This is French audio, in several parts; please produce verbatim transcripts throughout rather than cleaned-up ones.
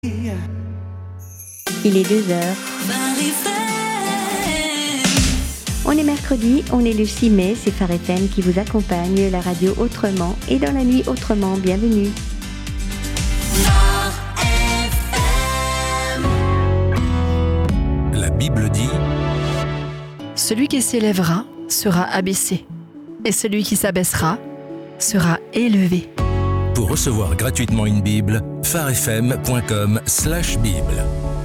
Il est deux heures. On est mercredi, on est le six mai, c'est Phare F M qui vous accompagne, la radio autrement et dans la nuit autrement, bienvenue. La Bible dit: celui qui s'élèvera sera abaissé, et celui qui s'abaissera sera élevé. Pour recevoir gratuitement une Bible, pharefm point com slash Bible.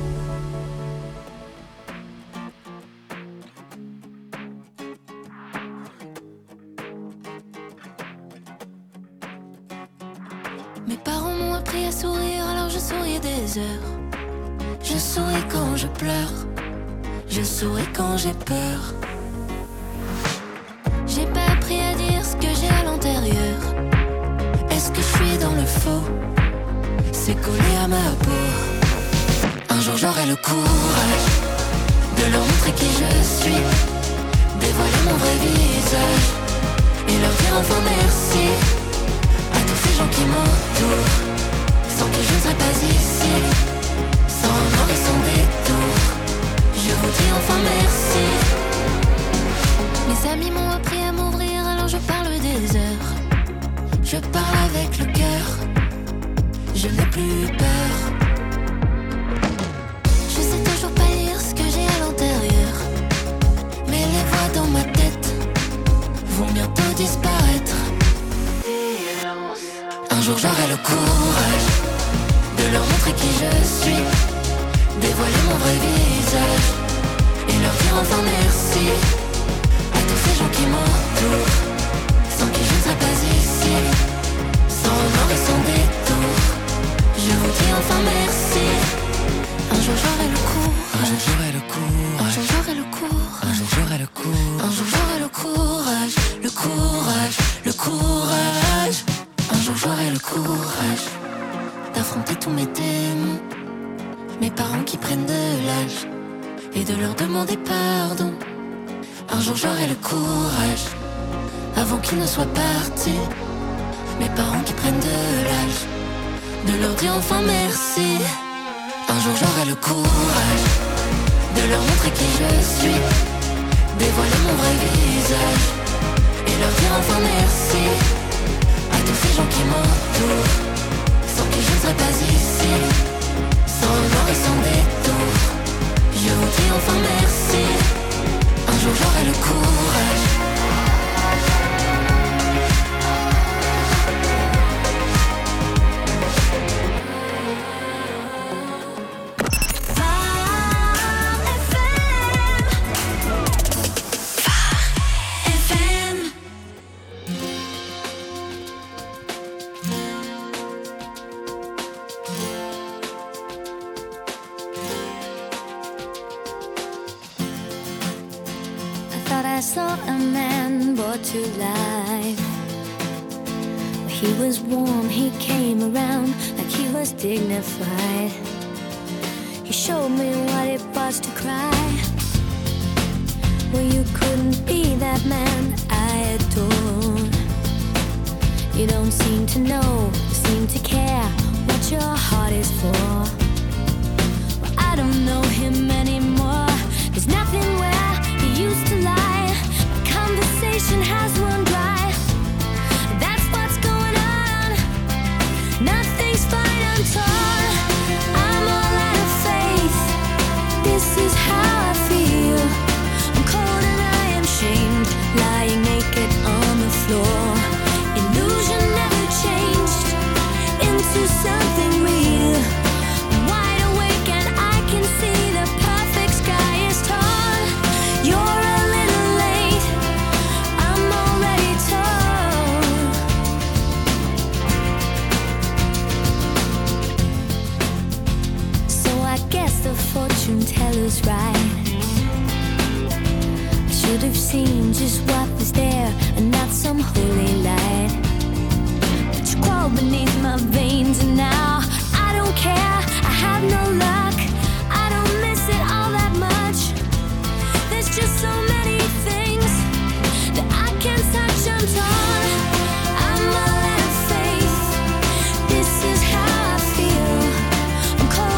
Mes parents m'ont appris à sourire, alors je souriais des heures. Je souris quand je pleure, je souris quand j'ai peur. J'ai pas appris à dire ce que j'ai à l'intérieur. Est-ce que je suis dans le faux? C'est collé à ma peau. Un jour j'aurai le courage de leur montrer qui je suis, dévoiler mon vrai visage et leur dire enfin merci à tous ces gens qui m'entourent, sans qui je ne serais pas ici, sans remords et sans détour. Je vous dis enfin merci. Mes amis m'ont appris à m'ouvrir, alors je parle des heures. Je parle avec le cœur, je n'ai plus peur. Je sais toujours pas lire ce que j'ai à l'intérieur, mais les voix dans ma tête vont bientôt disparaître. Un jour j'aurai le courage de leur montrer qui je suis, dévoiler mon vrai visage et leur dire enfin merci à tous ces gens qui m'entourent, sans qui je ne serais pas ici, sans remords et sans détour. Je vous dis enfin merci. Un jour j'aurai le courage, un jour j'aurai le courage, un jour j'aurai le courage, un jour j'aurai le courage, un jour j'aurai le courage, le courage, le courage. Un jour j'aurai le courage d'affronter tous mes démons, mes parents qui prennent de l'âge et de leur demander pardon. Un jour j'aurai le courage, avant qu'ils ne soient partis, mes parents qui prennent de l'âge, de leur dire enfin merci. Un jour j'aurai le courage de leur montrer qui je suis, dévoiler mon vrai visage et leur dire enfin merci à tous ces gens qui m'entourent, sans qui je ne serais pas ici, sans remords et sans détour. Je vous dis enfin merci. Un jour j'aurai le courage. I saw a man brought to life. He was warm, he came around like he was dignified. He showed me what it was to cry. Well, you couldn't be that man I adore. You don't seem to know, seem to care what your heart is for. Well, I don't know him anymore. There's nothing where he used to lie. Conversation has run dry. That's what's going on. Nothing's fine, I'm torn. I'm all out of faith. This is how I feel. I'm cold and I am shamed, lying naked on the floor. Illusion never changed into something real. I'm wide awake and I can see the perfect sky is torn. You're a little late, I'm already torn. So I guess the fortune teller's right. I should have seen just what was there and not some holy light. But you crawled beneath my veins and now I don't care, I have no luck. I don't miss it all that much. There's just so many things that I can't touch, I'm torn. I'm all out of faith. This is how I feel. I'm cold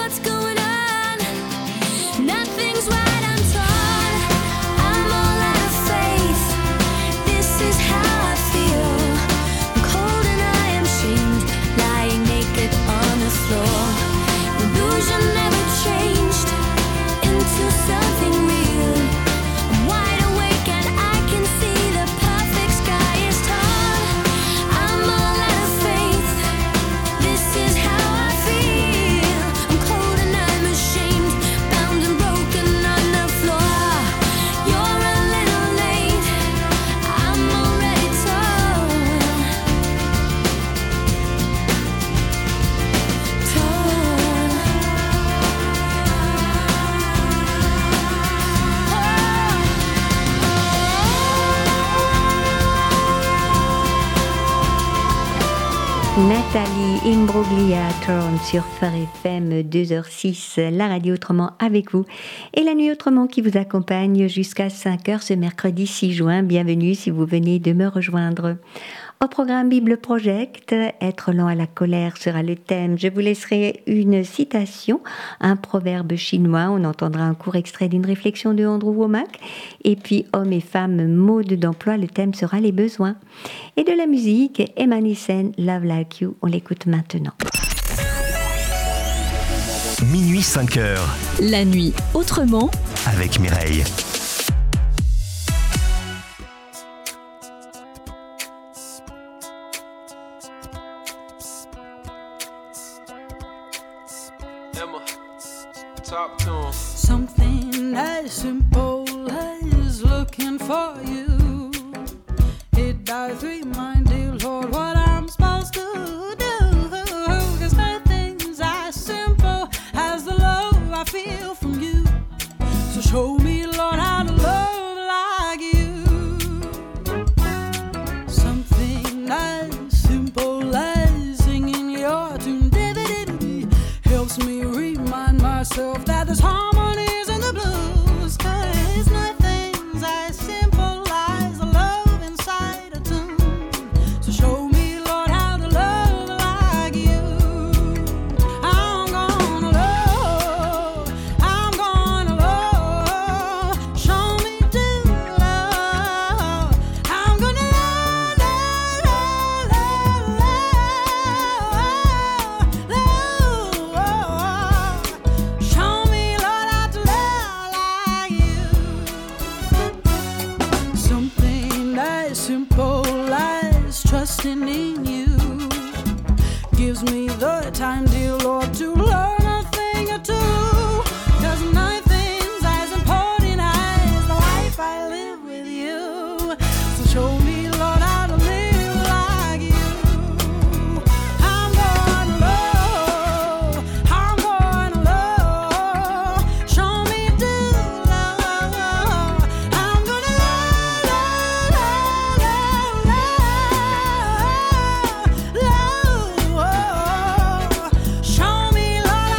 what's going on. Nothing's right, I'm torn. I'm all out of faith. This is how I feel. I'm cold and I am shamed, lying naked on the floor. Illusion never changed into something real. I'm wide awake and I can see the perfect sky is torn. I'm all out of faith. This is how I feel. I'm cold and I'm ashamed, bound and broken on the floor. You're a little late, I'm already torn. Nathalie Imbroglia, Torn sur Phare F M deux heures six, la radio autrement avec vous. Et la nuit autrement qui vous accompagne jusqu'à cinq heures ce mercredi six juin. Bienvenue si vous venez de me rejoindre. Au programme Bible Project, être lent à la colère sera le thème. Je vous laisserai une citation, un proverbe chinois. On entendra un court extrait d'une réflexion de Andrew Womack. Et puis, hommes et femmes, mode d'emploi, le thème sera les besoins. Et de la musique, Emma Nissen, Love Like You, on l'écoute maintenant. Minuit cinq heures. La nuit autrement Avec Mireille. Something as simple as looking for you. It does remind you, Lord, what I'm supposed to do. Cause nothing's as simple as the love I feel from you. So show me, Lord, how to love like you. Something as simple as singing your tune helps me remind myself that there's harmonies in the blues. Cause nothing's as simple as the love inside a tune. So show me, Lord, how to love like you. I'm gonna love, I'm gonna love. Show me to love. I'm gonna love, love, love, love, love, love. Show me, Lord, how to love like you. Something as simple as trusting in you gives me the time, dear Lord, to learn a thing or two. Cause nothing's as important as the life I live with you. So show me, Lord, how to live like you. I'm gonna love, I'm gonna love. Show me to love. I'm gonna love, love, love, love, love, love. Show me, Lord,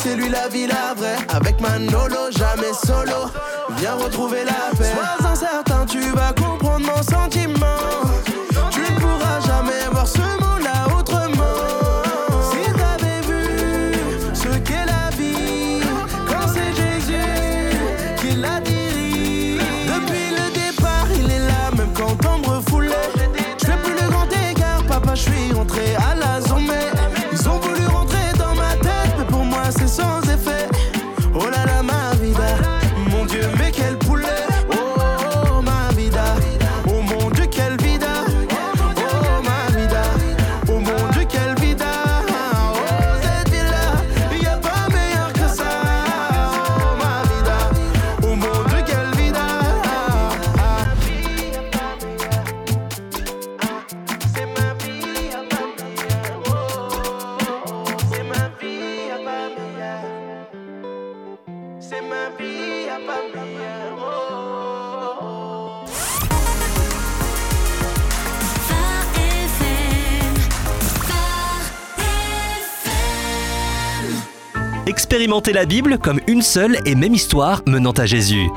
c'est lui la vie, la vraie. Avec Manolo, jamais solo. Viens retrouver la paix. Sois incertain, tu vas comprendre mon sentiment. Tu ne pourras jamais voir ce monde-là autrement. Si t'avais vu ce qu'est la vie, quand c'est Jésus qui l'a dirige. Depuis le départ, il est là, même quand on me refoulait. Je fais plus le grand écart, papa, je suis rentré à la zone. Ils ont voulu rentrer dans ma tête, mais pour moi c'est sans effet. Oh là là, ma vida, mon Dieu, mais quel poulet. Oh, oh, oh, ma vida, oh mon Dieu, quelle vida. Oh ma vida, oh mon Dieu, quelle vida. Oh cette vie-là, y a pas meilleur que ça. Oh ma vida, oh mon Dieu, quelle vida. C'est ma vie, y'a pas meilleur. Oh, c'est ma vie, y'a pas meilleur. C'est ma vie, y'a pas meilleur. Oh. Phare F M, Phare F M. Expérimentez la Bible comme une seule et même histoire menant à Jésus.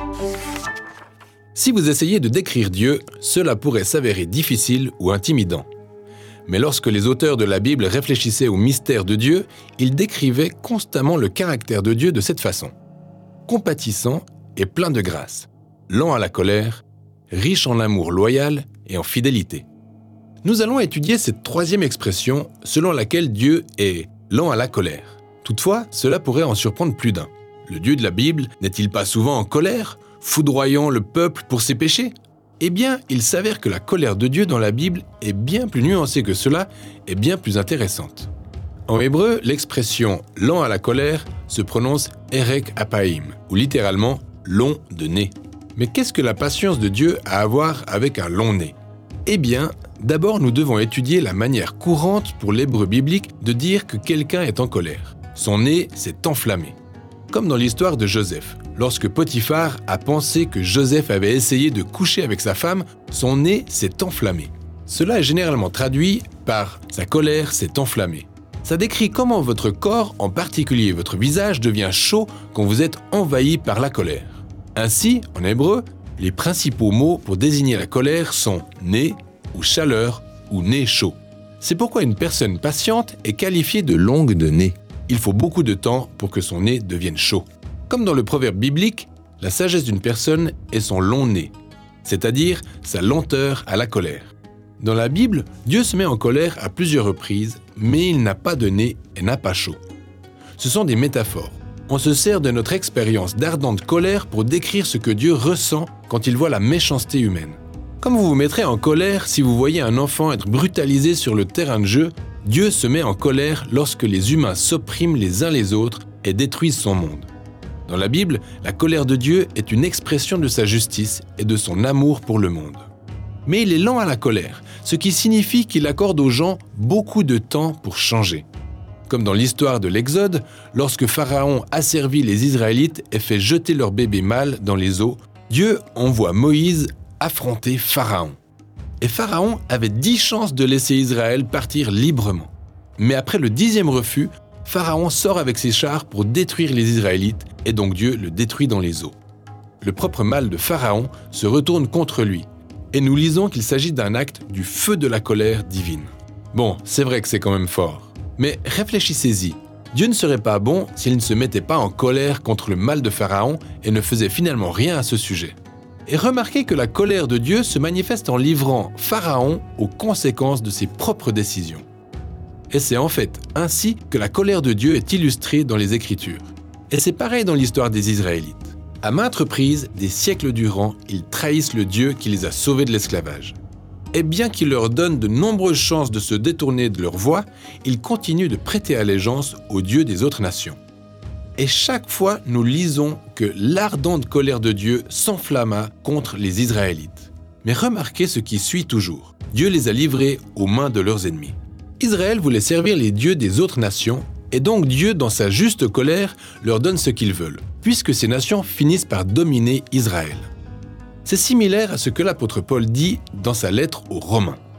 Si vous essayez de décrire Dieu, cela pourrait s'avérer difficile ou intimidant. Mais lorsque les auteurs de la Bible réfléchissaient au mystère de Dieu, ils décrivaient constamment le caractère de Dieu de cette façon. Compatissant et plein de grâce, lent à la colère, riche en amour loyal et en fidélité. Nous allons étudier cette troisième expression selon laquelle Dieu est lent à la colère. Toutefois, cela pourrait en surprendre plus d'un. Le Dieu de la Bible n'est-il pas souvent en colère, foudroyant le peuple pour ses péchés ? Eh bien, il s'avère que la colère de Dieu dans la Bible est bien plus nuancée que cela et bien plus intéressante. En hébreu, l'expression « lent à la colère » se prononce « erek apaim » ou littéralement « long de nez ». Mais qu'est-ce que la patience de Dieu a à voir avec un long nez ? Eh bien, d'abord nous devons étudier la manière courante pour l'hébreu biblique de dire que quelqu'un est en colère. Son nez s'est enflammé. Comme dans l'histoire de Joseph. Lorsque Potiphar a pensé que Joseph avait essayé de coucher avec sa femme, son nez s'est enflammé. Cela est généralement traduit par « sa colère s'est enflammée ». Ça décrit comment votre corps, en particulier votre visage, devient chaud quand vous êtes envahi par la colère. Ainsi, en hébreu, les principaux mots pour désigner la colère sont « nez » ou « chaleur » ou « nez chaud ». C'est pourquoi une personne patiente est qualifiée de longue de nez. Il faut beaucoup de temps pour que son nez devienne chaud. Comme dans le proverbe biblique, la sagesse d'une personne est son long nez, c'est-à-dire sa lenteur à la colère. Dans la Bible, Dieu se met en colère à plusieurs reprises, mais il n'a pas de nez et n'a pas chaud. Ce sont des métaphores. On se sert de notre expérience d'ardente colère pour décrire ce que Dieu ressent quand il voit la méchanceté humaine. Comme vous vous mettrez en colère si vous voyez un enfant être brutalisé sur le terrain de jeu, Dieu se met en colère lorsque les humains s'oppriment les uns les autres et détruisent son monde. Dans la Bible, la colère de Dieu est une expression de sa justice et de son amour pour le monde. Mais il est lent à la colère, ce qui signifie qu'il accorde aux gens beaucoup de temps pour changer. Comme dans l'histoire de l'Exode, lorsque Pharaon asservit les Israélites et fait jeter leur bébé mâle dans les eaux, Dieu envoie Moïse affronter Pharaon. Et Pharaon avait dix chances de laisser Israël partir librement. Mais après le dixième refus, Pharaon sort avec ses chars pour détruire les Israélites et donc Dieu le détruit dans les eaux. Le propre mal de Pharaon se retourne contre lui et nous lisons qu'il s'agit d'un acte du feu de la colère divine. Bon, c'est vrai que c'est quand même fort, mais réfléchissez-y. Dieu ne serait pas bon s'il ne se mettait pas en colère contre le mal de Pharaon et ne faisait finalement rien à ce sujet. Et remarquez que la colère de Dieu se manifeste en livrant Pharaon aux conséquences de ses propres décisions. Et c'est en fait ainsi que la colère de Dieu est illustrée dans les Écritures. Et c'est pareil dans l'histoire des Israélites. À maintes reprises, des siècles durant, ils trahissent le Dieu qui les a sauvés de l'esclavage. Et bien qu'il leur donne de nombreuses chances de se détourner de leur voie, ils continuent de prêter allégeance au Dieu des autres nations. Et chaque fois, nous lisons que l'ardente colère de Dieu s'enflamma contre les Israélites. Mais remarquez ce qui suit toujours. Dieu les a livrés aux mains de leurs ennemis. Israël voulait servir les dieux des autres nations, et donc Dieu, dans sa juste colère, leur donne ce qu'ils veulent, puisque ces nations finissent par dominer Israël. C'est similaire à ce que l'apôtre Paul dit dans sa lettre aux Romains.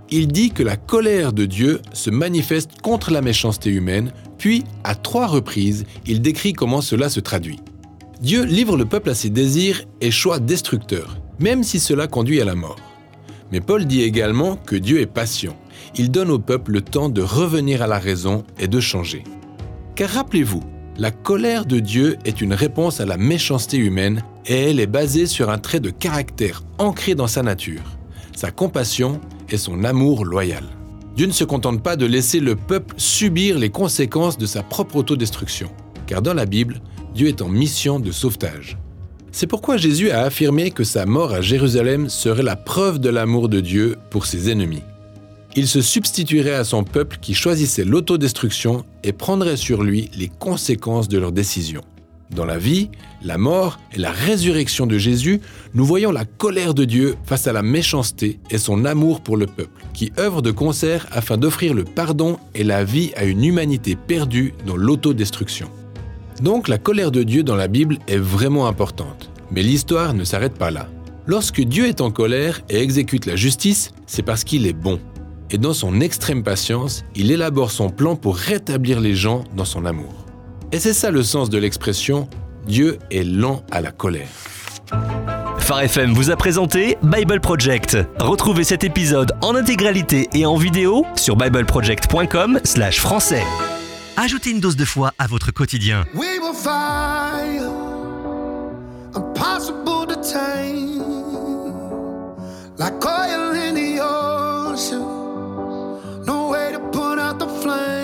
il dit que la colère de Dieu se manifeste contre la méchanceté humaine, puis, à trois reprises, il décrit comment cela se traduit. Dieu livre le peuple à ses désirs et choix destructeurs, même si cela conduit à la mort. Mais Paul dit également que Dieu est patient. Il donne au peuple le temps de revenir à la raison et de changer. Car rappelez-vous, la colère de Dieu est une réponse à la méchanceté humaine et elle est basée sur un trait de caractère ancré dans sa nature, sa compassion et son amour loyal. Dieu ne se contente pas de laisser le peuple subir les conséquences de sa propre autodestruction, car dans la Bible, Dieu est en mission de sauvetage. C'est pourquoi Jésus a affirmé que sa mort à Jérusalem serait la preuve de l'amour de Dieu pour ses ennemis. Il se substituerait à son peuple qui choisissait l'autodestruction et prendrait sur lui les conséquences de leurs décisions. Dans la vie, la mort et la résurrection de Jésus, nous voyons la colère de Dieu face à la méchanceté et son amour pour le peuple, qui œuvre de concert afin d'offrir le pardon et la vie à une humanité perdue dans l'autodestruction. Donc la colère de Dieu dans la Bible est vraiment importante, mais l'histoire ne s'arrête pas là. Lorsque Dieu est en colère et exécute la justice, c'est parce qu'il est bon. Et dans son extrême patience, il élabore son plan pour rétablir les gens dans son amour. Et c'est ça le sens de l'expression « Dieu est lent à la colère ». Phare F M vous a présenté Bible Project. Retrouvez cet épisode en intégralité et en vidéo sur bibleproject point com slash français. Ajoutez une dose de foi à votre quotidien. We will fire, impossible to tame, like oil in the ocean, no way to put out the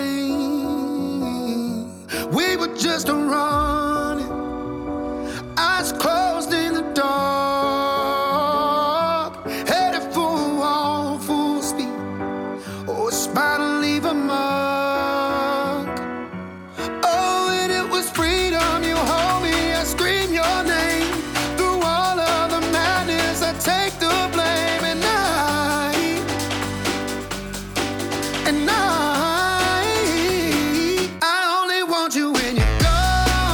flame. We were just running, eyes closed in the dark, headed for a wall, full speed, oh, it's bound to leave a mark. And I, I only want you when you're gone.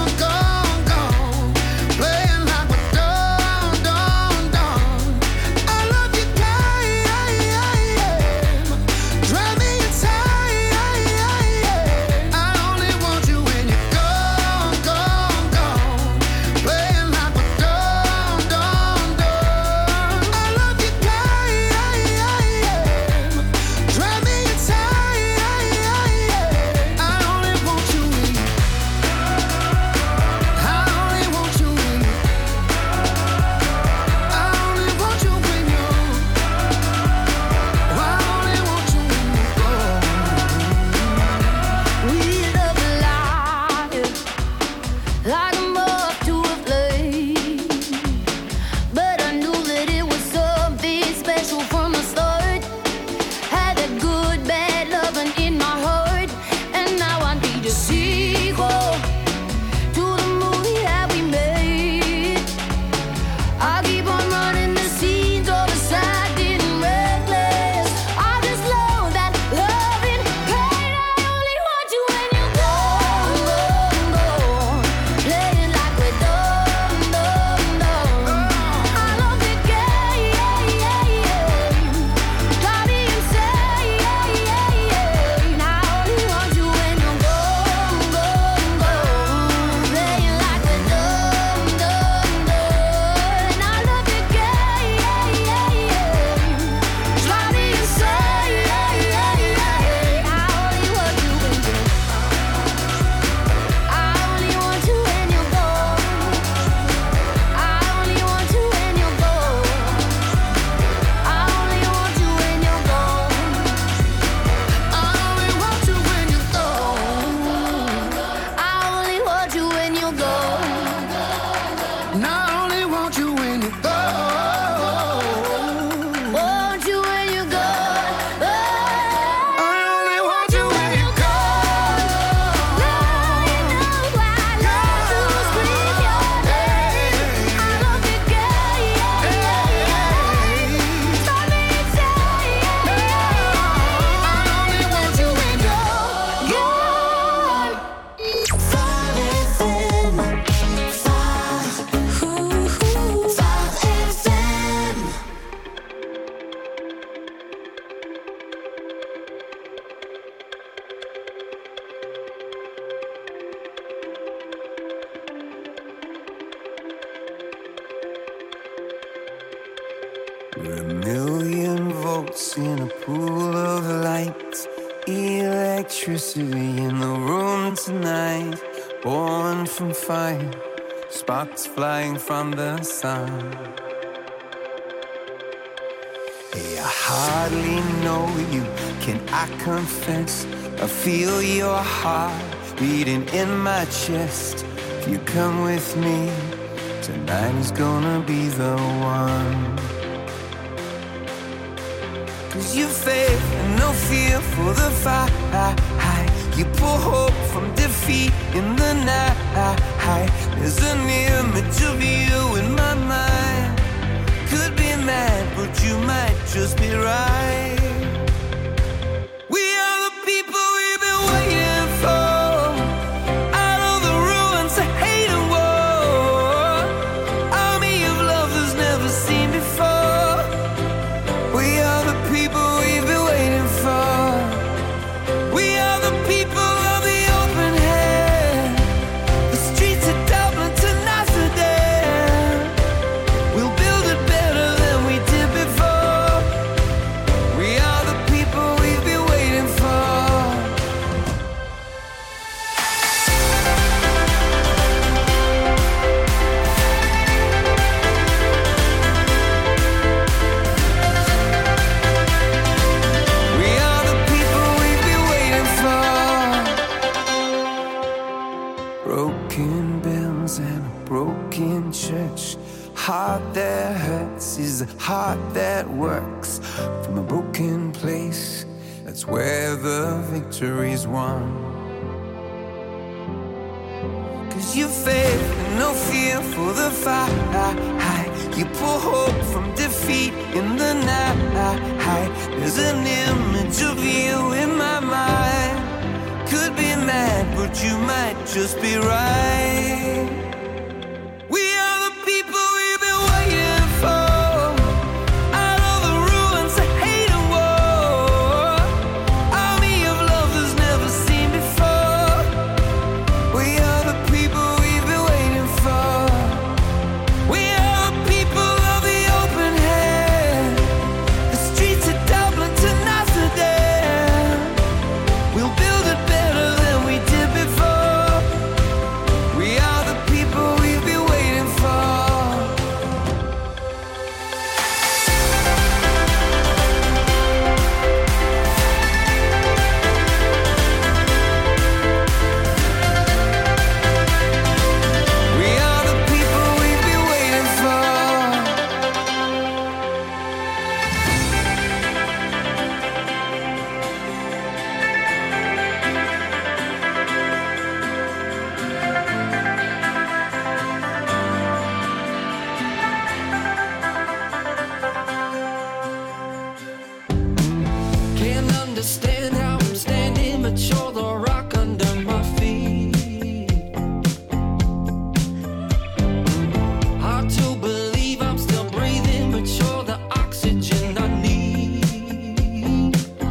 We're a million volts in a pool of light. Electricity in the room tonight. Born from fire, sparks flying from the sun. Hey, I hardly know you, can I confess? I feel your heart beating in my chest. If you come with me, tonight is gonna be the one. Cause you faith and no fear for the fight. You pull hope from defeat in the night. There's an image of you in my mind. Could be mad, but you might just be right. We are the people we've been waiting for. Out of the ruins of hate and war. Army of love that's never seen before. We are the people we've been waiting for. We are the people of the open hand. The streets of Dublin to Amsterdam. We'll build it better than we did before. We are the people we've been waiting for. We are the people we've been waiting for. Broken bells and a broken church. Heart that hurts is a heart that works. From a broken place, that's where the victory's won. Cause you faith and no fear for the fight. You pull hope from defeat in the night. There's an image of you in my mind. Could be mad, but you might just be right. We are the people we've been waiting for. Out of the ruins of hate and war. Army of love that's never seen before. We are the people we've been waiting for. We are the people of the open hand. The streets of Dublin to Amsterdam. We'll build it better than we did before. We are the people we've been waiting for. We are the people we've been waiting for. Can't understand how I'm standing, but you're the rock under my feet. Hard to believe I'm still breathing, but you're the oxygen I need.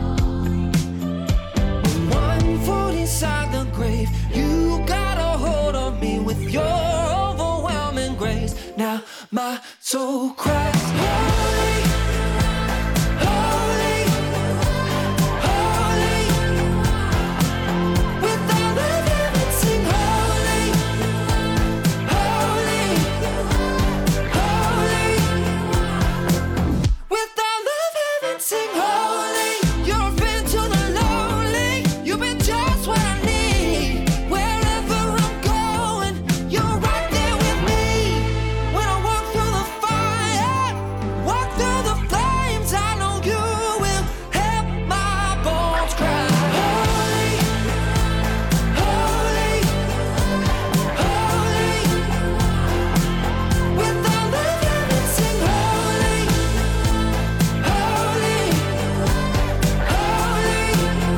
One foot inside the grave, you got a hold of me with your overwhelming grace. Now my soul cries, holy, holy, holy. With all of heaven sing holy, holy, holy. With all of heaven sing holy. You've been to the lonely, you've been just what I need. Wherever I'm going, you're right there with me. When I walk through the fire, walk through the flames, I know you will help my bones cry. Holy, holy, holy. With all of heaven sing holy, holy, holy.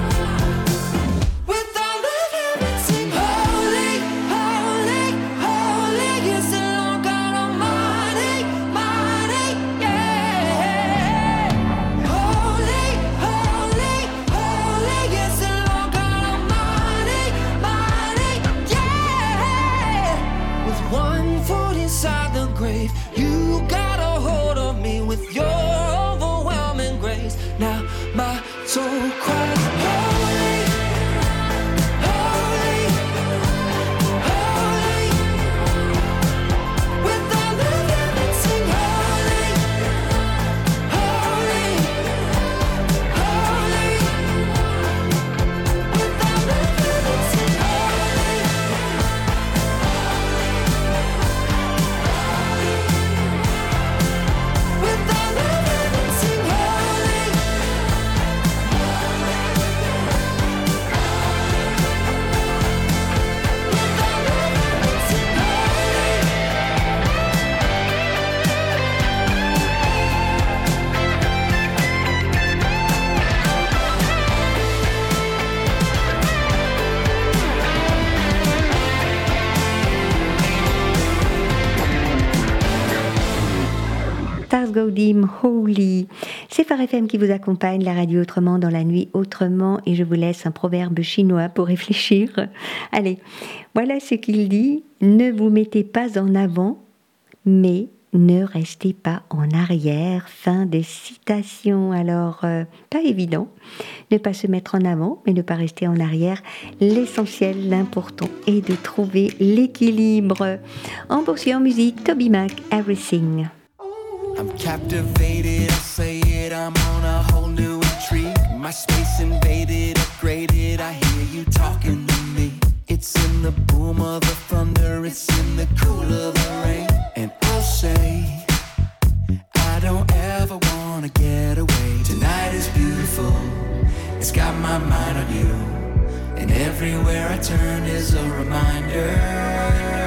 With all of heaven sing holy, holy, holy. Yes, the Lord God Almighty, mighty, yeah. Holy, holy, holy. Yes, the Lord God Almighty, mighty, yeah. With one foot inside the grave, you got a hold of me with your Stars Go Dim Holy. C'est Phare F M qui vous accompagne, la radio autrement dans la nuit autrement, et je vous laisse un proverbe chinois pour réfléchir. Allez, voilà ce qu'il dit. Ne vous mettez pas en avant, mais ne restez pas en arrière. Fin de citation. Alors, euh, pas évident. Ne pas se mettre en avant, mais ne pas rester en arrière. L'essentiel, l'important est de trouver l'équilibre. En poursuit en musique, Toby Mac, Everything. I'm captivated, I'll say it, I'm on a whole new intrigue. My space invaded, upgraded, I hear you talking to me. It's in the boom of the thunder, it's in the cool of the rain. And I'll say, I don't ever wanna get away. Tonight is beautiful, it's got my mind on you. And everywhere I turn is a reminder.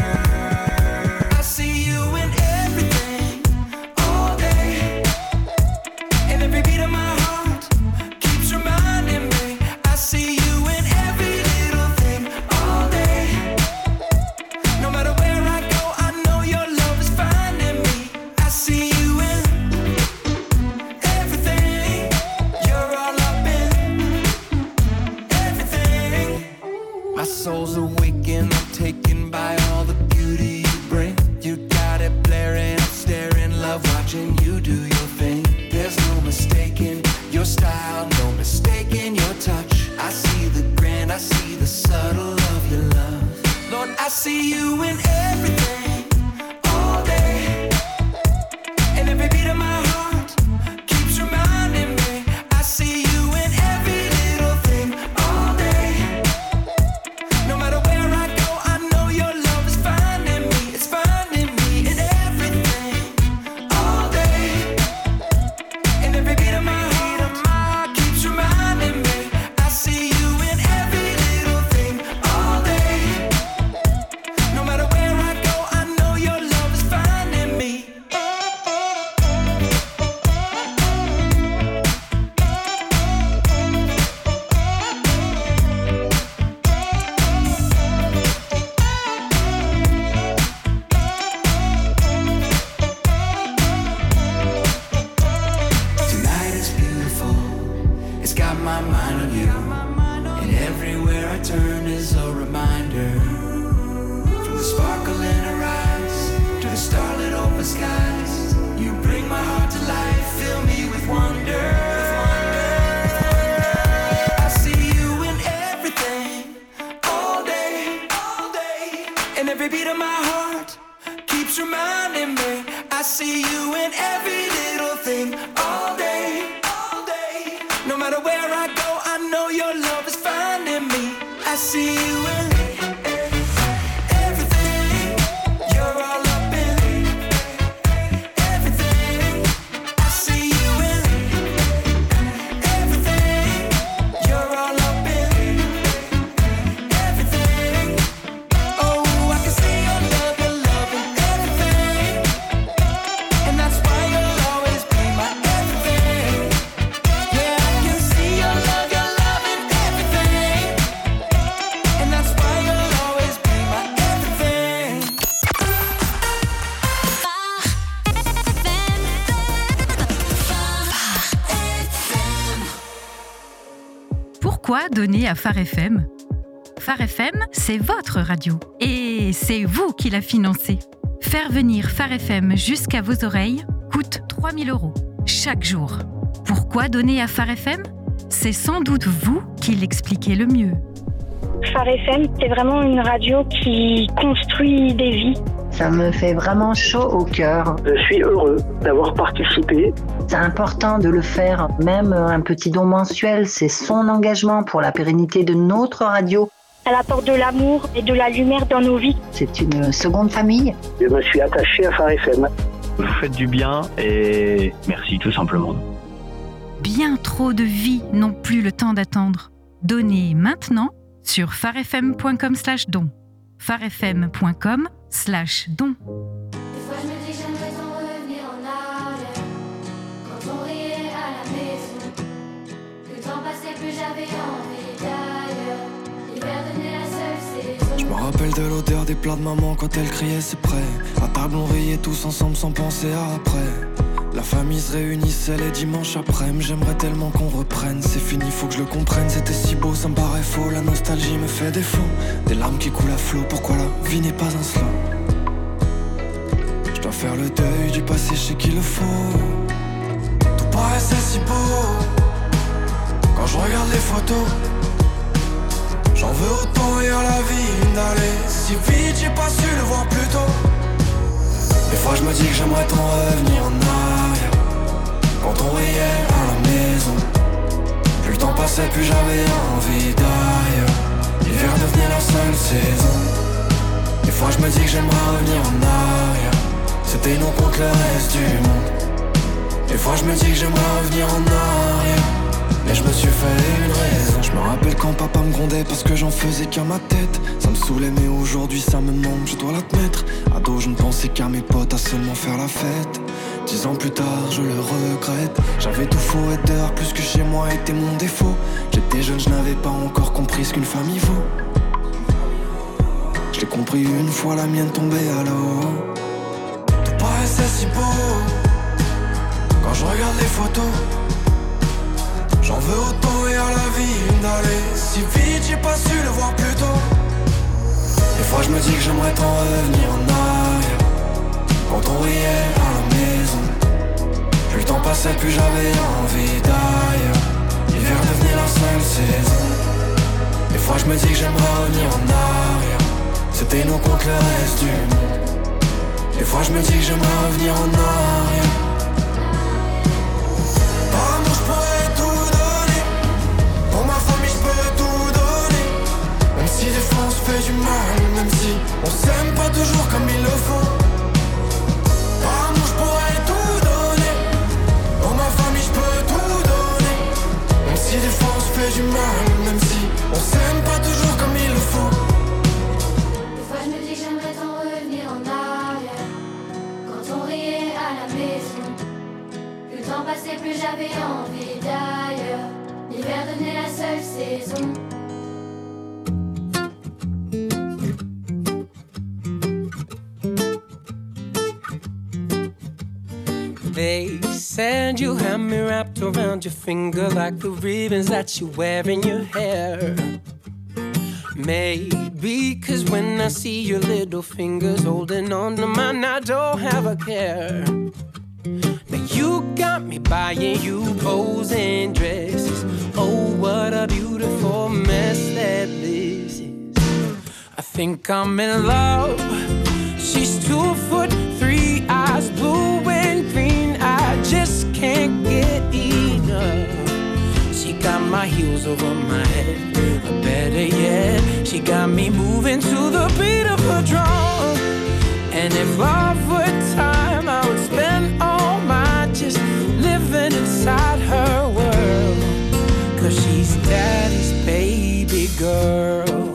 Soul's awakened, I'm taken by all the beauty you bring. You got it blaring, I'm staring, love watching you do your thing. There's no mistaking your style, no mistaking your touch. I see the grand, I see the subtle of your love. Lord, I see you in everything, all day. And every beat of my heart keeps reminding me I see you in every little thing, all day. No matter where I go, I know your love is finding me. It's finding me in everything, all day. And every beat of my heart keeps reminding me I see you in every little thing, all day. No matter where I go, I know your love is finding me. Tonight is beautiful, it's got my mind on you. And everywhere I turn is a reminder. From the sparkle in her eyes to the starlit open skies, you bring my heart to life, fill me with wonder. I see you in everything, all day, all day. And every beat of my heart keeps reminding me I see you in every little thing, all day, all day. No matter where I go, I know your love is finding me. I see you in everything, you're all up in everything. I see you in everything, you're all up in everything. Oh, I can see your love, your love in everything. And that's why you'll always be my everything. Yeah, I can see your love, your love in everything. And that's why you'll always be my everything. Pourquoi donner à Phare F M ? Phare F M, c'est votre radio. Et c'est vous qui la financez. Faire venir Phare F M jusqu'à vos oreilles coûte trois mille euros chaque jour. Pourquoi donner à Phare F M ? C'est sans doute vous qui l'expliquez le mieux. Phare F M, c'est vraiment une radio qui construit des vies. Ça me fait vraiment chaud au cœur. Je suis heureux d'avoir participé. C'est important de le faire, même un petit don mensuel, c'est son engagement pour la pérennité de notre radio. Elle apporte de l'amour et de la lumière dans nos vies. C'est une seconde famille. Je me suis attaché à Phare F M. Vous faites du bien et merci tout simplement. Bien trop de vies n'ont plus le temps d'attendre. Donnez maintenant sur pharefm.com slash don. pharefm.com slash don. Des fois je me dis j'aimerais tant revenir en arrière, quand on riait à la maison. Le temps passait plus j'avais envie d'ailleurs. L'hiver donnait la seule saison. Je me rappelle de l'odeur des plats de maman quand elle criait c'est prêt. À table on riait tous ensemble sans penser à après. La famille se réunissait les dimanches après-midi. J'aimerais tellement qu'on reprenne. C'est fini, faut que je le comprenne. C'était si beau, ça me paraît faux. La nostalgie me fait défaut. Des larmes qui coulent à flot. Pourquoi la vie n'est pas un slow? Je dois faire le deuil du passé chez qui le faut. Tout paraissait si beau quand je regarde les photos. J'en veux autant et à la vie d'aller si vite, j'ai pas su le voir plus tôt. Des fois je me dis que j'aimerais tant revenir en arrière. Quand on riait à la maison, plus le temps passait, plus j'avais envie d'ailleurs. L'hiver devenait la seule saison. Des fois je me dis que j'aimerais revenir en arrière. C'était nous contre le reste du monde. Des fois je me dis que j'aimerais revenir en arrière. Mais je me suis fait une raison. Je me rappelle quand papa me grondait parce que j'en faisais qu'à ma tête. Ça me saoulait mais aujourd'hui ça me manque, je dois l'admettre. Ado je ne pensais qu'à mes potes, à seulement faire la fête. Dix ans plus tard je le regrette. J'avais tout faux et dehors plus que chez moi était mon défaut. J'étais jeune, je n'avais pas encore compris ce qu'une famille vaut. Je l'ai compris une fois, la mienne tombée à l'eau. Tout paraissait si beau quand je regarde les photos. J'en veux autant et à la vie d'aller si vite, j'ai pas su le voir plus tôt. Des fois je me dis que j'aimerais tant revenir en arrière. Quand on riait à la maison, plus le temps passait, plus j'avais envie d'ailleurs. L'hiver devenait la seule saison. Des fois je me dis que j'aimerais revenir en arrière. C'était nous contre le reste du monde. Des fois je me dis que j'aimerais revenir en arrière. Par amour je pourrais tout donner. Pour ma famille je peux tout donner. Même si des fois on se fait du mal, même si on s'aime pas toujours comme il le faut. Par amour je pourrais tout donner. Pour ma famille je peux tout donner. Même si des fois on se fait du mal, même si on s'aime pas toujours comme il le faut. Des fois je me dis que j'aimerais tant revenir en arrière. Quand on riait à la maison, plus le temps passait, plus j'avais envie d'ailleurs. L'hiver devenait la seule saison. They said you had me wrapped around your finger like the ribbons that you wear in your hair. Maybe cause when I see your little fingers holding on to mine, I don't have a care. Now you got me buying you posing dresses. Oh, what a beautiful mess that this is. I think I'm in love. She's two foot three, eyes blue and green. I just can't get enough. She got my heels over my head, or better yet, she got me moving to the beat of her drum. And if love were time, I would spend all mine just living inside her world. Cause she's daddy's baby girl.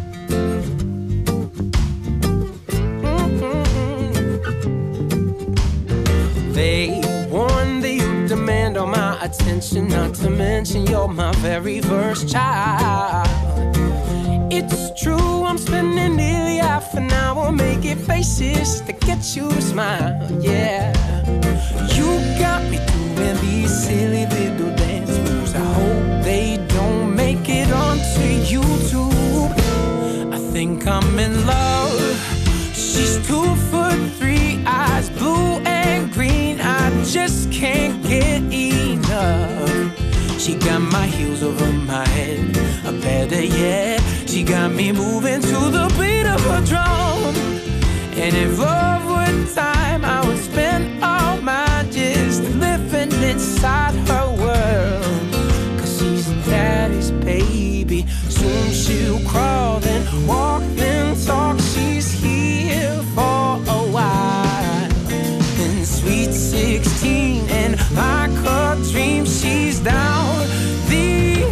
They warn that you demand all my attention, not to mention you're my very first child. It's true, I'm spending nearly half an hour making faces to get you to smile, yeah. You got me doing these silly little dance moves. I hope they don't make it onto YouTube. I think I'm in love. She's two foot three, eyes blue and green. I just can't get enough. She got my heels over my head, or better yet, she got me moving to the beat of her drum. And if love were time, I would spend all mine just living inside her world. Cause she's daddy's baby. Soon she'll crawl, then walk, then talk. She's here for a while. Then sweet sixteen, and like her dream, she's down the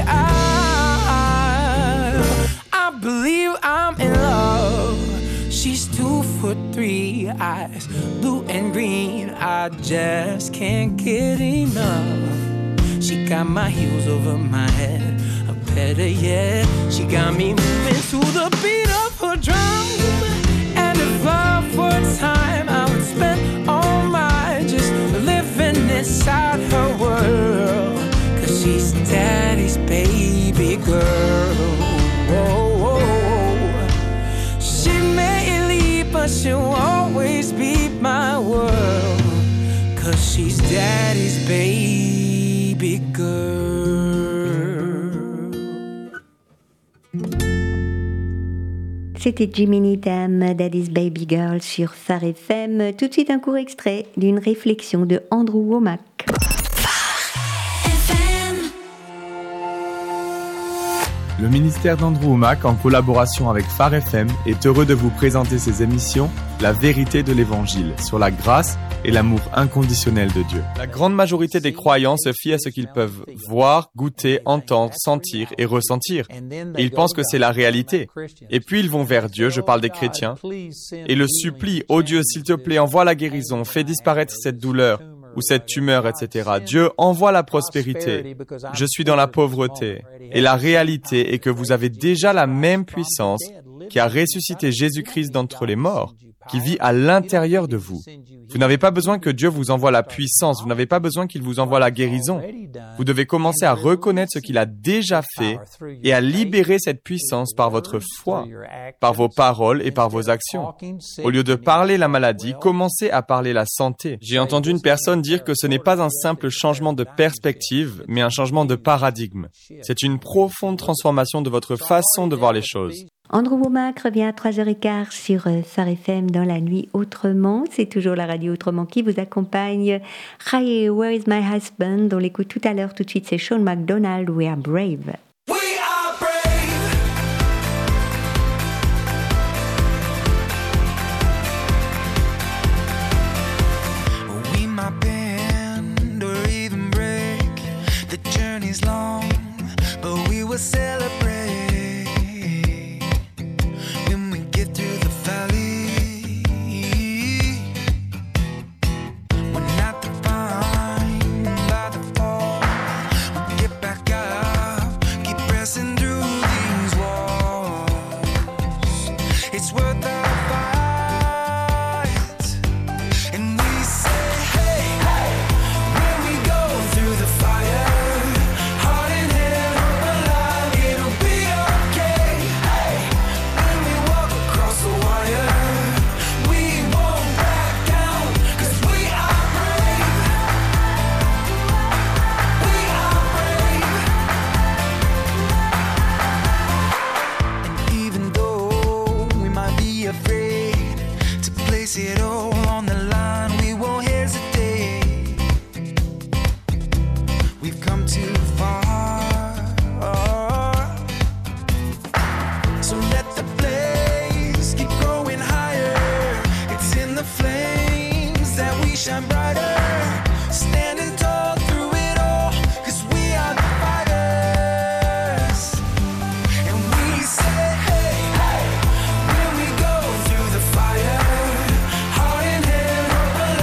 aisle. I believe I'm in love. She's two foot three, eyes blue and green. I just can't get enough. She got my heels over my head, or better yet, she got me moving to the beat of her drum. And if love were time, I would spend all mine just living mama, she'll always be my world. Cause she's daddy's baby girl. C'était Jimmy Needham, Daddy's Baby Girl sur Phare F M. Tout de suite un court extrait d'une réflexion de Andrew Wommack. Le ministère d'Andrew Wommack, en collaboration avec Phare F M, est heureux de vous présenter ses émissions La vérité de l'Évangile, sur la grâce et l'amour inconditionnel de Dieu. La grande majorité des croyants se fient à ce qu'ils peuvent voir, goûter, entendre, sentir et ressentir. Et ils pensent que c'est la réalité. Et puis ils vont vers Dieu, je parle des chrétiens, et le supplient, « Oh Dieu, s'il te plaît, envoie la guérison, fais disparaître cette douleur. » ou cette tumeur, et cetera. Dieu envoie la prospérité. Je suis dans la pauvreté. Et la réalité est que vous avez déjà la même puissance qui a ressuscité Jésus-Christ d'entre les morts, qui vit à l'intérieur de vous. Vous n'avez pas besoin que Dieu vous envoie la puissance, vous n'avez pas besoin qu'il vous envoie la guérison. Vous devez commencer à reconnaître ce qu'il a déjà fait et à libérer cette puissance par votre foi, par vos paroles et par vos actions. Au lieu de parler la maladie, commencez à parler la santé. J'ai entendu une personne dire que ce n'est pas un simple changement de perspective, mais un changement de paradigme. C'est une profonde transformation de votre façon de voir les choses. Andrew Wommack revient à trois heures quinze sur Phare F M dans la nuit autrement. C'est toujours la radio autrement qui vous accompagne. Hi, Where is my husband? On l'écoute tout à l'heure. Tout de suite, c'est Sean McDonald, We are brave. We might bend or even break. The journey's long, but we will celebrate. Heart and head, hope alive.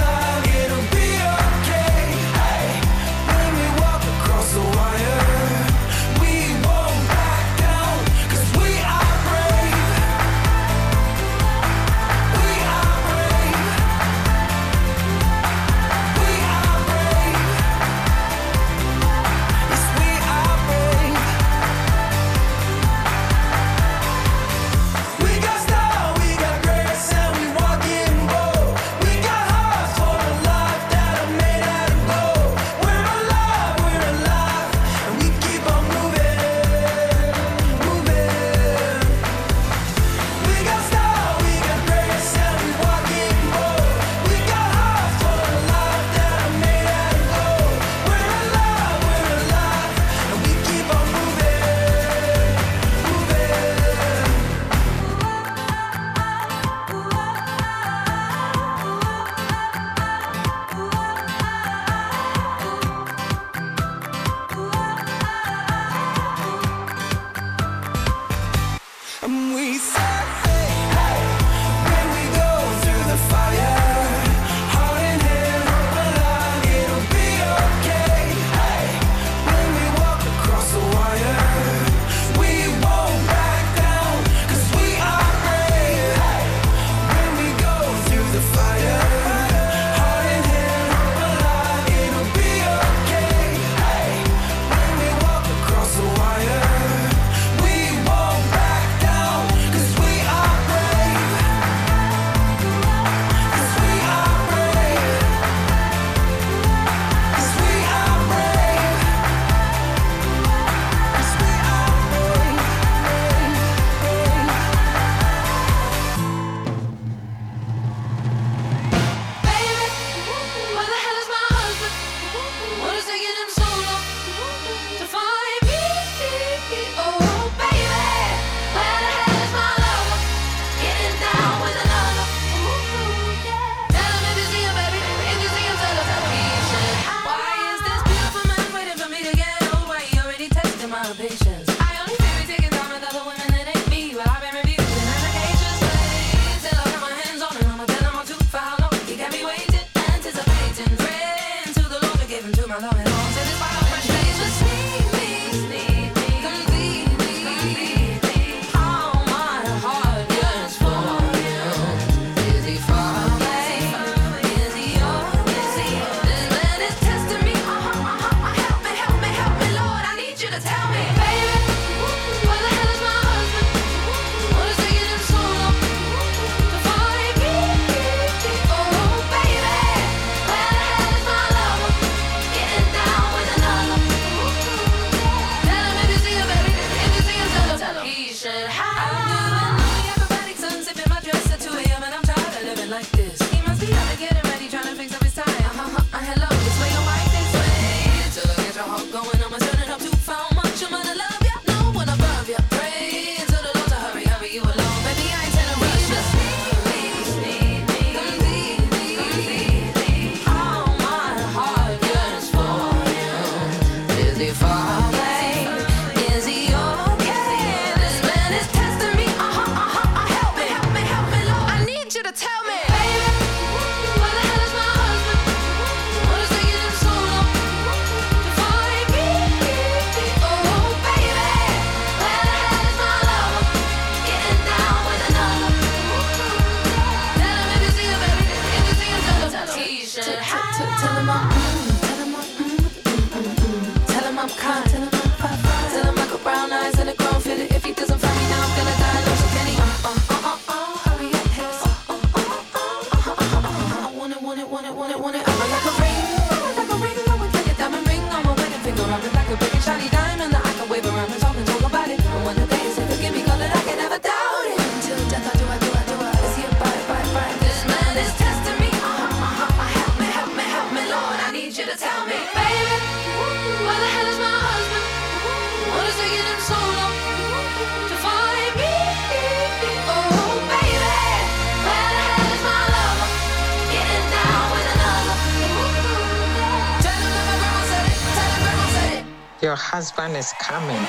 need you to tell me, baby, where the hell is my husband? What is taking him so long to find me? Oh, baby, where the hell is my lover? Getting down with another. Tell him if you see him, baby, if you see him, tell him, tell him he should have. Tell him I'm, tell him I'm, tell him I'm kind, tell him I'm fine, tell him I got brown eyes and a grown fit. If he doesn't find me now, I'm gonna die. No, so can he? Uh, uh, uh, uh, uh, hurry up, his. Uh, uh, uh, uh, uh, uh, uh, I want it, want it, want it, want it, want it. I'm like a ring, like a ring, I would like a diamond ring on my wedding finger. I'm like a big and shiny diamond that I can wave around and talk and talk about it. And when the day is forgive me, call it, I can never doubt it. Until death, I do, I do, I do, I see it, bye, bye, bye. This man is testing me. Uh, uh, uh, uh, help me, help me, help me, Lord. I need you to tell me, baby, where the hell is my husband? What is taking him so long to find me? Oh, baby, where the hell is my lover? Getting down with another. Tell him that my grandma said it. Tell him grandma said it. Your husband is coming.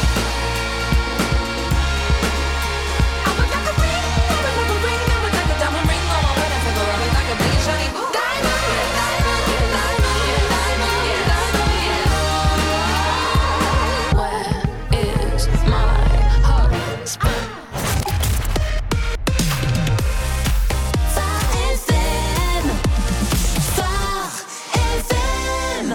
I would like a ring, I would like a ring, I would like a diamond ring on my wedding finger. I would like a big and shiny diamond, diamond, yeah, diamond, yeah, diamond, yeah, diamond, yeah. Where is my husband? Phare F M, Phare F M.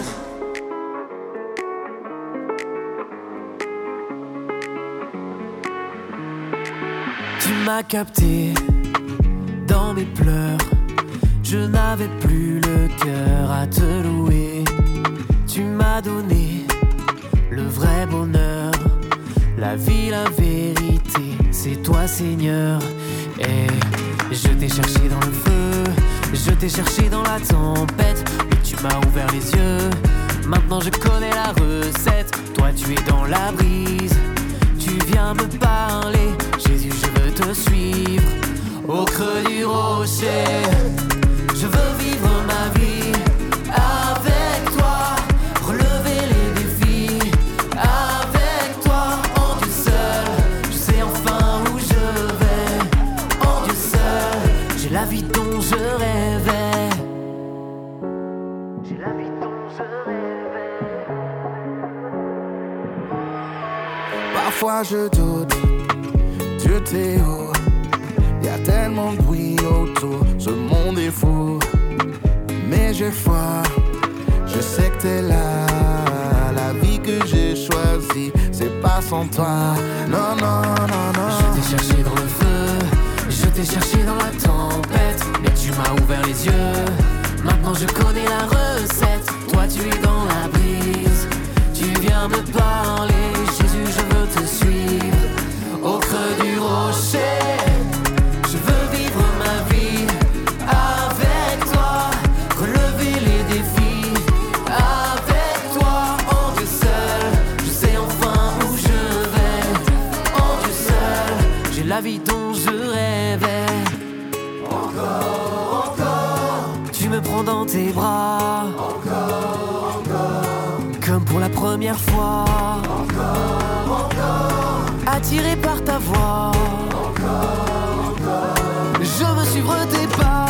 Tu m'as capté dans mes pleurs. Je n'avais plus le cœur à te louer. Tu m'as donné le vrai bonheur, la vie, la vérité. C'est toi, Seigneur. Et je t'ai cherché dans le feu, je t'ai cherché dans la tempête, mais tu m'as ouvert les yeux. Maintenant je connais la recette. Toi tu es dans la brise, tu viens me parler. Jésus, je veux te suivre au creux du rocher. Je veux vivre ma vie avec toi, relever les défis avec toi. En Dieu seul, je sais enfin où je vais. En Dieu seul, j'ai la vie dont je rêvais. J'ai la vie dont je rêvais. Parfois je doute, Dieu t'es où? Y'a tellement de bruit autour, ce monde est fou. Mais j'ai foi, je sais que t'es là. La vie que j'ai choisie, c'est pas sans toi. Non, non, non, non. Je t'ai cherché dans le feu, je t'ai cherché dans la tempête, mais tu m'as ouvert les yeux. Maintenant je connais la recette. Toi tu es dans la brise, tu viens me parler. Jésus, je veux te suivre au creux du rocher. Je veux vivre ma vie avec toi, relever les défis avec toi. En Dieu seul, je sais enfin où je vais. En Dieu seul, j'ai la vie dont je rêvais. Encore, encore, tu me prends dans tes bras. Encore, encore, comme pour la première fois. Encore, encore, attiré par ta voix. Encore, encore, je veux suivre tes pas.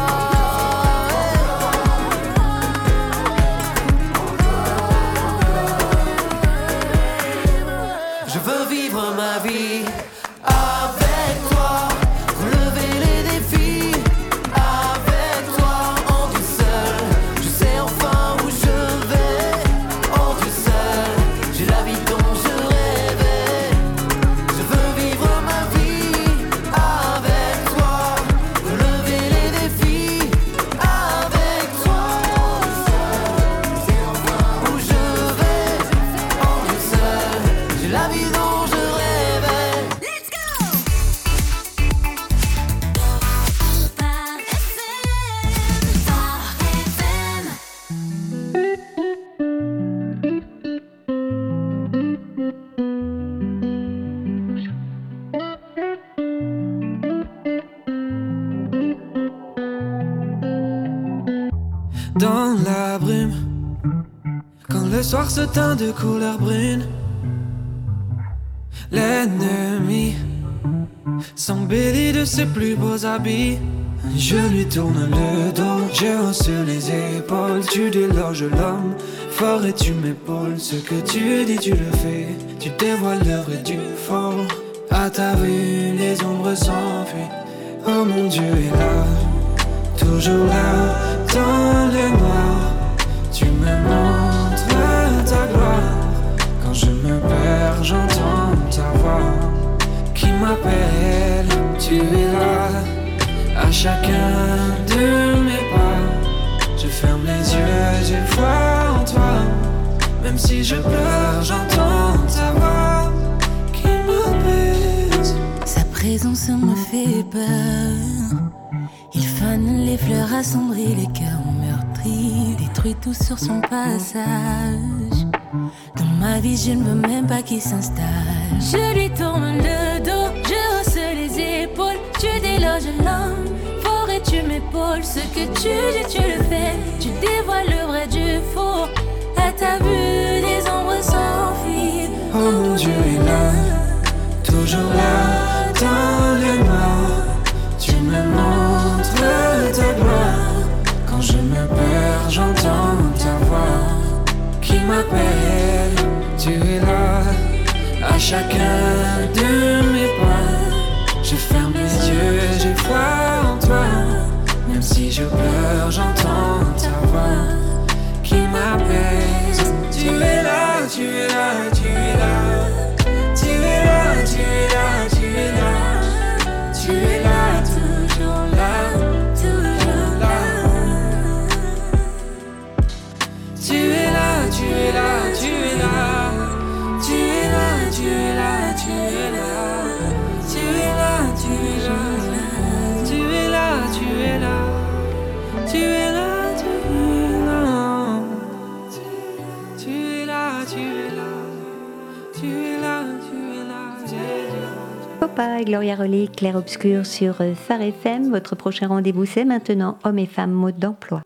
Je veux vivre ma vie avec toi, relever les défis avec toi. En Dieu seul, je sais enfin où je vais. En Dieu seul, j'ai la vie dont je rêvais. Je veux vivre ma vie avec toi, relever les défis avec toi. Je sais enfin où je vais. En Dieu seul, j'ai la vie dont je rêvais. Let's go! Phare F M, Phare F M. Dans la brume, quand le soir se teint de couleur brune, l'ennemi s'embellit de ses plus beaux habits. Je lui tourne le dos, je hausse sur les épaules. Tu déloges l'homme, fort et tu m'épaules. Ce que tu dis, tu le fais, tu dévoiles le vrai du faux. À ta vue, les ombres s'enfuient. Oh mon Dieu est là, toujours là, dans le noir. Tu me montres ta gloire. Quand je me perds, j'entends ta voix qui m'appelle. Tu es là, à chacun de mes pas. Je ferme les yeux, je vois en toi. Même si je pleure, j'entends ta voix qui m'apaise. Sa présence me fait peur. Il fane les fleurs assombries, les cœurs meurtris, détruit tout sur son passage. Dans ma vie, je ne veux même pas qu'il s'installe. Je lui tourne le dos, je hausse les épaules. Tu déloges l'homme, fort et tu m'épaules. Ce que tu dis, tu le fais, tu dévoiles le vrai du faux. À ta vue, les ombres s'enfuient. Oh mon Dieu est là, toujours là, dans le noir. Tu me montres ta gloire. Quand je me perds, j'entends ta voix qui m'appelle. Tu es là, à chacun de mes pas. Je ferme les yeux, je vois en toi. Même si je pleure, j'entends ta voix qui m'apaise. Tu es là, tu es là, tu es là. Tu es là, tu es là, tu es là. Tu es là, toujours là, toujours là. Tu es là, tu es là, tu es là. Tu es là, tu es là, tu es là. Tu es là, tu es là. Tu es là, tu es là. Tu es là, tu es là. Tu es là, tu es là. Tu es là, tu es là. Popa et Gloria Relais, Clair Obscur sur Phare F M. Votre prochain rendez-vous, c'est maintenant Hommes et femmes, mode d'emploi.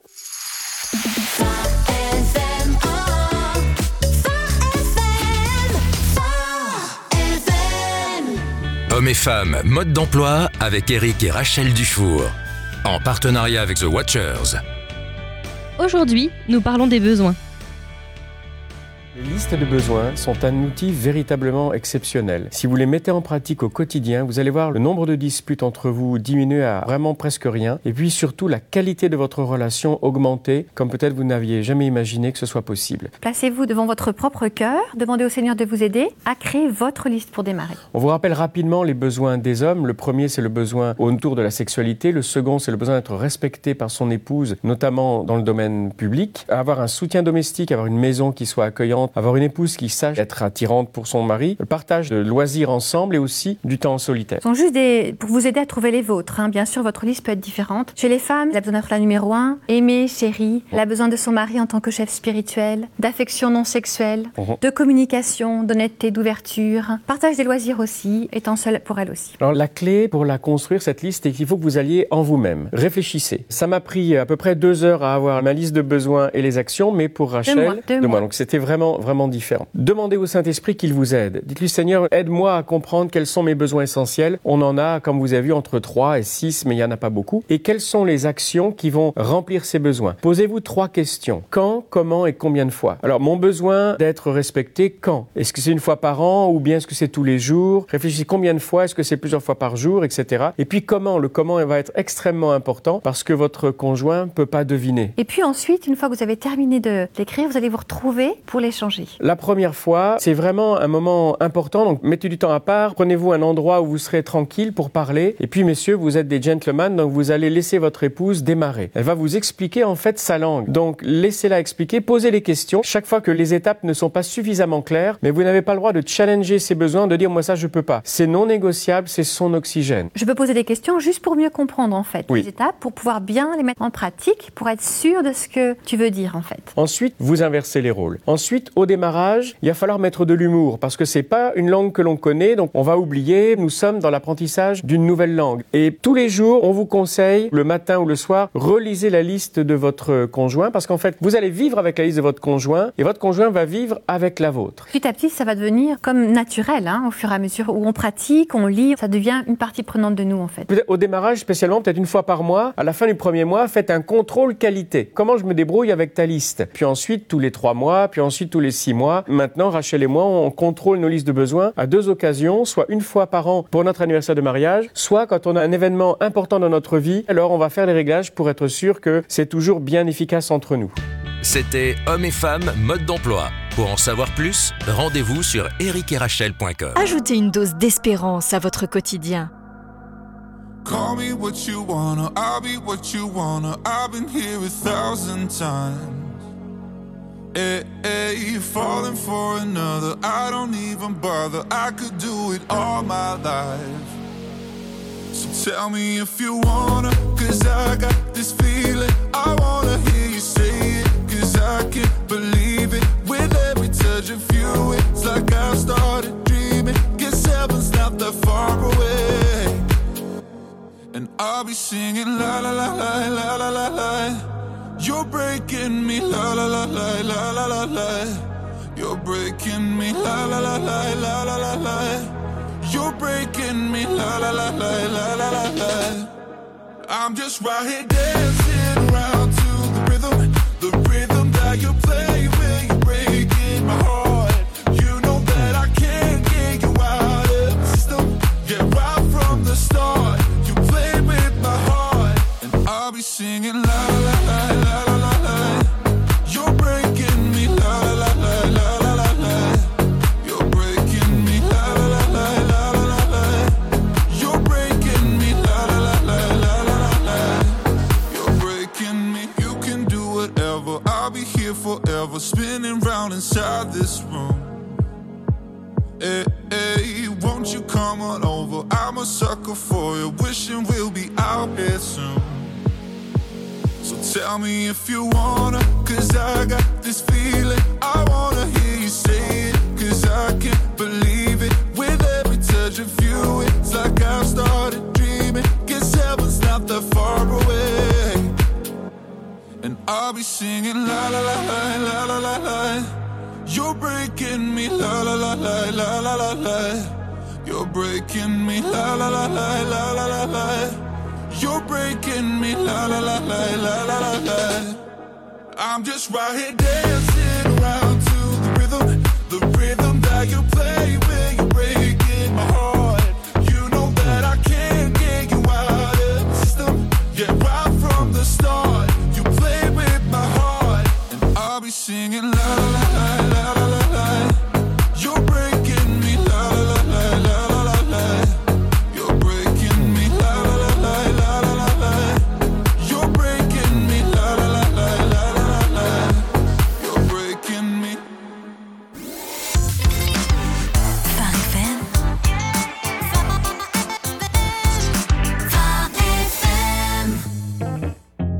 Hommes et femmes, mode d'emploi avec Eric et Rachel Dufour. En partenariat avec The Watchers. Aujourd'hui, nous parlons des besoins. Les listes de besoins sont un outil véritablement exceptionnel. Si vous les mettez en pratique au quotidien, vous allez voir le nombre de disputes entre vous diminuer à vraiment presque rien. Et puis surtout, la qualité de votre relation augmenter, comme peut-être vous n'aviez jamais imaginé que ce soit possible. Placez-vous devant votre propre cœur, demandez au Seigneur de vous aider à créer votre liste pour démarrer. On vous rappelle rapidement les besoins des hommes. Le premier, c'est le besoin autour de la sexualité. Le second, c'est le besoin d'être respecté par son épouse, notamment dans le domaine public. Avoir un soutien domestique, avoir une maison qui soit accueillante, avoir une épouse qui sache être attirante pour son mari, le partage de loisirs ensemble et aussi du temps en solitaire. Ce sont juste des... pour vous aider à trouver les vôtres. Hein. Bien sûr, votre liste peut être différente. Chez les femmes, elle a besoin d'être la numéro un, aimée, chérie. Elle a besoin de son mari en tant que chef spirituel, d'affection non sexuelle, uh-huh. de communication, d'honnêteté, d'ouverture. Partage des loisirs aussi, étant seule pour elle aussi. Alors la clé pour la construire, cette liste, c'est qu'il faut que vous alliez en vous-même. Réfléchissez. Ça m'a pris à peu près deux heures à avoir ma liste de besoins et les actions, mais pour Rachel, deux mois. Deux deux mois. mois. Donc c'était vraiment, vraiment différent. Demandez au Saint-Esprit qu'il vous aide. Dites-lui, Seigneur, aide-moi à comprendre quels sont mes besoins essentiels. On en a, comme vous avez vu, entre trois et six, mais il n'y en a pas beaucoup. Et quelles sont les actions qui vont remplir ces besoins? Posez-vous trois questions. Quand, comment et combien de fois? Alors, mon besoin d'être respecté, quand? Est-ce que c'est une fois par an ou bien est-ce que c'est tous les jours? Réfléchissez combien de fois, est-ce que c'est plusieurs fois par jour, et cetera. Et puis comment? Le comment va être extrêmement important parce que votre conjoint ne peut pas deviner. Et puis ensuite, une fois que vous avez terminé de l'écrire, vous allez vous retrouver pour l'échanger. La première fois, c'est vraiment un moment important, donc mettez du temps à part, prenez-vous un endroit où vous serez tranquille pour parler, et puis messieurs, vous êtes des gentlemen, donc vous allez laisser votre épouse démarrer. Elle va vous expliquer en fait sa langue, donc laissez-la expliquer, posez les questions, chaque fois que les étapes ne sont pas suffisamment claires, mais vous n'avez pas le droit de challenger ses besoins, de dire moi ça je peux pas. C'est non négociable, c'est son oxygène. Je peux poser des questions juste pour mieux comprendre en fait oui. les étapes, pour pouvoir bien les mettre en pratique, pour être sûr de ce que tu veux dire en fait. Ensuite, vous inversez les rôles. Ensuite, Ensuite, au démarrage, il va falloir mettre de l'humour parce que c'est pas une langue que l'on connaît, donc on va oublier. Nous sommes dans l'apprentissage d'une nouvelle langue. Et tous les jours, on vous conseille, le matin ou le soir, relisez la liste de votre conjoint parce qu'en fait, vous allez vivre avec la liste de votre conjoint et votre conjoint va vivre avec la vôtre. Petit à petit, ça va devenir comme naturel, hein, au fur et à mesure où on pratique, on lit, ça devient une partie prenante de nous en fait. Au démarrage, spécialement, peut-être une fois par mois, à la fin du premier mois, faites un contrôle qualité. Comment je me débrouille avec ta liste? Puis ensuite, tous les trois mois, puis ensuite tous les six mois. Maintenant, Rachel et moi, on contrôle nos listes de besoins à deux occasions, soit une fois par an pour notre anniversaire de mariage, soit quand on a un événement important dans notre vie, alors on va faire les réglages pour être sûr que c'est toujours bien efficace entre nous. C'était Hommes et Femmes Mode d'Emploi. Pour en savoir plus, rendez-vous sur eric et rachel point com. Ajoutez une dose d'espérance à votre quotidien. Call me what you wanna, I'll be what you wanna. I've been here a thousand times. Hey, hey, falling for another, I don't even bother. I could do it all my life. So tell me if you wanna, cause I got this feeling. I wanna hear you say it, cause I can't believe it. With every touch of you, it's like I've started dreaming. Guess heaven's not that far away. And I'll be singing la la la la la la la la. You're breaking me la la la la la la la la. You're breaking me la la la la la la la la. You're breaking me la la la la la la la la. I'm just right here dancing around to the rhythm, the rhythm that you play with. You're breaking my heart. You know that I can't get you out of the system. Yeah, right from the start. I'll be singing la la la la la la la. You're breaking me la la la la la la la. You're breaking me la la la la la la la la. You're breaking me la la la la la la la la. You're breaking me. You can do whatever. I'll be here forever, spinning round inside this room. Hey, hey, won't you come on over? I'm a sucker for you, wishing we'll be out here soon. So tell me if you wanna, cause I got this feeling. I wanna hear you say it, cause I can't believe it. With every touch of you, it's like I've started dreaming. Guess heaven's not that far away. And I'll be singing la la la la la la la la. You're breaking me la la la la la la la la. You're breaking me la la la la la la la la. You're breaking me la la la la la la la la. I'm just right here dancing around to the rhythm, the rhythm that you play with. You're breaking my heart. You know that I can't get you out of the system. Yeah, right from the start. You play with my heart, and I'll be singing la la la la la la la. You're breaking me la la la la la la la. You're breaking me la la la la la la la la. You're breaking me la la la la la la la la. You're breaking me. Phare F M. Phare F M.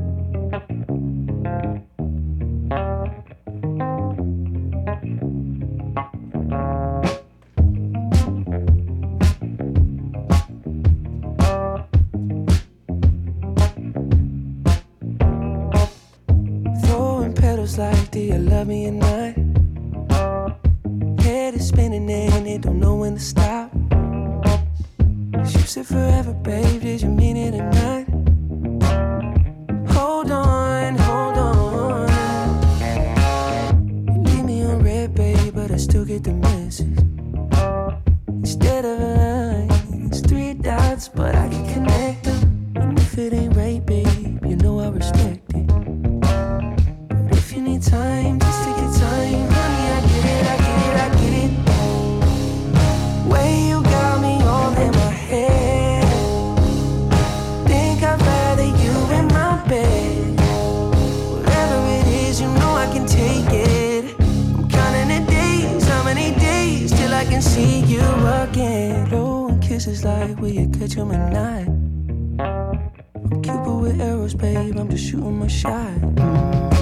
Throwing petals like, do you love me or not? Head is spinning and it don't know when to stop. 'Cause you said forever, babe, did you mean it or not? Hold on, hold on. You leave me on red, babe, but I still get the message. Instead of a line, it's three dots, but I can connect them. And if it ain't right, babe, you know I respect it. But if you need time, just take your time, honey, I get it, I get it, I get it. Way you got me all in my head. Think I'd rather you in my bed. Whatever it is, you know I can take it. I'm counting the days, how many days till I can see you again. Blowing kisses like, will you catch 'em or not? I'm Cupid with arrows, babe, I'm just shooting my shot. Mm.